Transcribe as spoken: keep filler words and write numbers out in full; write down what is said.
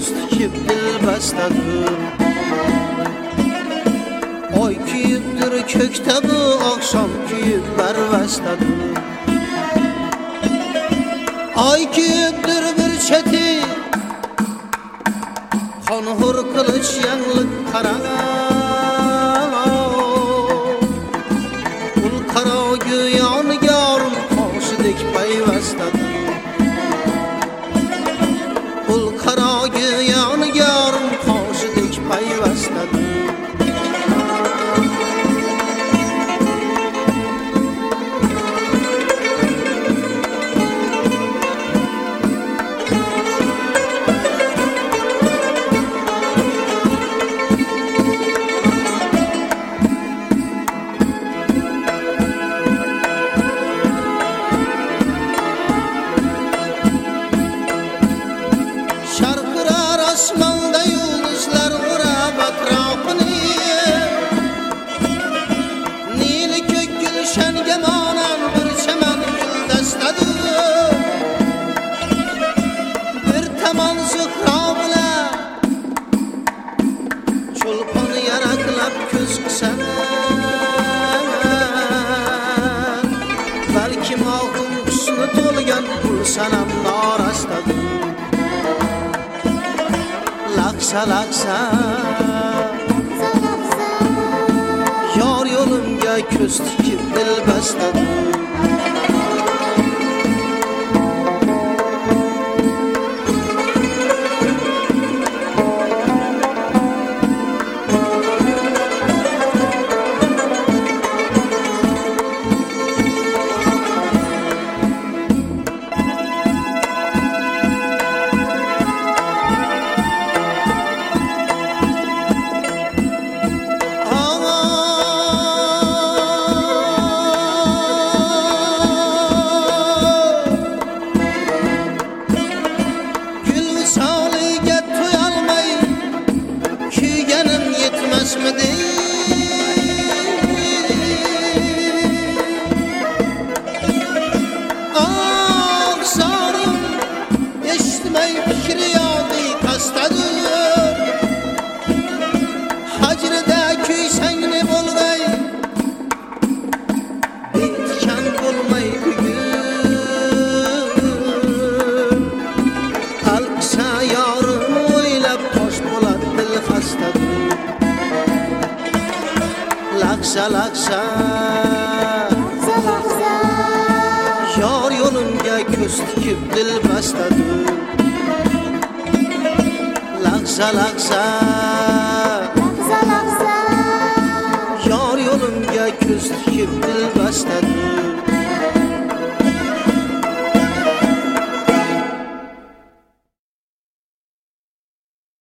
ko'z tikib dil bastadim. Oy kuyibdir ko'kda bu oqshom kuyib barvastadim. Ay kuyibdir bir cheti qonhur qilich yangliq qarang. Ul qarogi yonigorim qoshidek payvastadim. Ul qarogi yonigorim qoshidek payvastadim. Osmonda yulduzlar o'rab atrofini, Nil ko'k gulshanga monand bir chaman guldastadir. Bir tomon zuhro bilan cho'lpon yaraqlab ko'z qisam, balki mo'g'um husni to'lgan gul sanam norastadir. Laksa laksa Yar yolumga ko'z tikib dil bastadim. Ah zarım eşitmey fikri yadi kastadır. Hacrida kuysan ne bo'lg'ay, bitkan bo'lmay bugun. Alqsa yorim o'ylab tosh bo'ladi dil xastadir. Laksa laksa Yar yolumga ko'z tikib dil bastadim. Laksa laksa